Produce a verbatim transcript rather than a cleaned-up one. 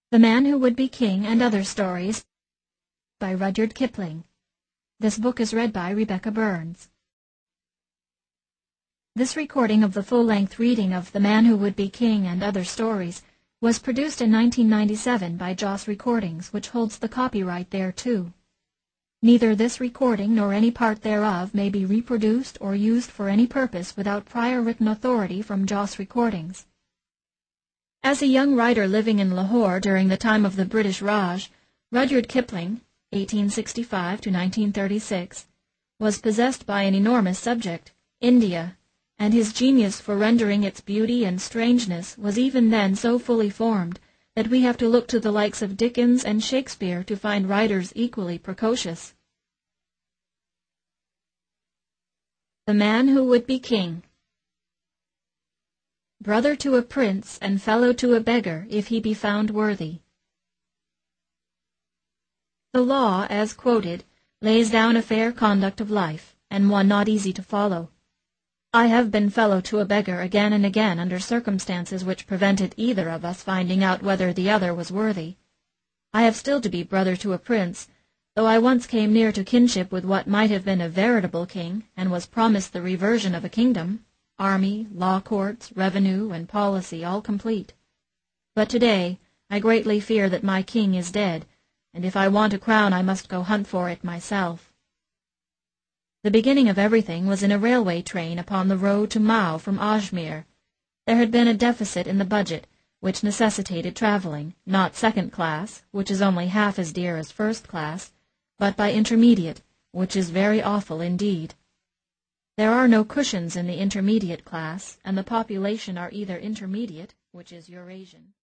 The Man Who Would Be King and Other Stories by Rudyard Kipling. This book is read by Rebecca Burns. This recording of the full-length reading of The Man Who Would Be King and Other Stories was produced in nineteen ninety-seven by Joss Recordings, which holds the copyright thereto. Neither this recording nor any part thereof may be reproduced or used for any purpose without prior written authority from Joss Recordings. As a young writer living in Lahore during the time of the British Raj, Rudyard Kipling, eighteen sixty-five to nineteen thirty-six, was possessed by an enormous subject, India, and his genius for rendering its beauty and strangeness was even then so fully formed that we have to look to the likes of Dickens and Shakespeare to find writers equally precocious. The Man Who Would Be King. Brother to a prince, and fellow to a beggar, if he be found worthy. The law, as quoted, lays down a fair conduct of life, and one not easy to follow. I have been fellow to a beggar again and again under circumstances which prevented either of us finding out whether the other was worthy. I have still to be brother to a prince, though I once came near to kinship with what might have been a veritable king, and was promised the reversion of a kingdom. Army, law courts, revenue, and policy all complete. But today I greatly fear that my king is dead, and if I want a crown I must go hunt for it myself. The beginning of everything was in a railway train upon the road to Mao from Ajmer. There had been a deficit in the budget, which necessitated travelling, not second class, which is only half as dear as first class, but by intermediate, which is very awful indeed. There are no cushions in the intermediate class, and the population are either intermediate, which is Eurasian,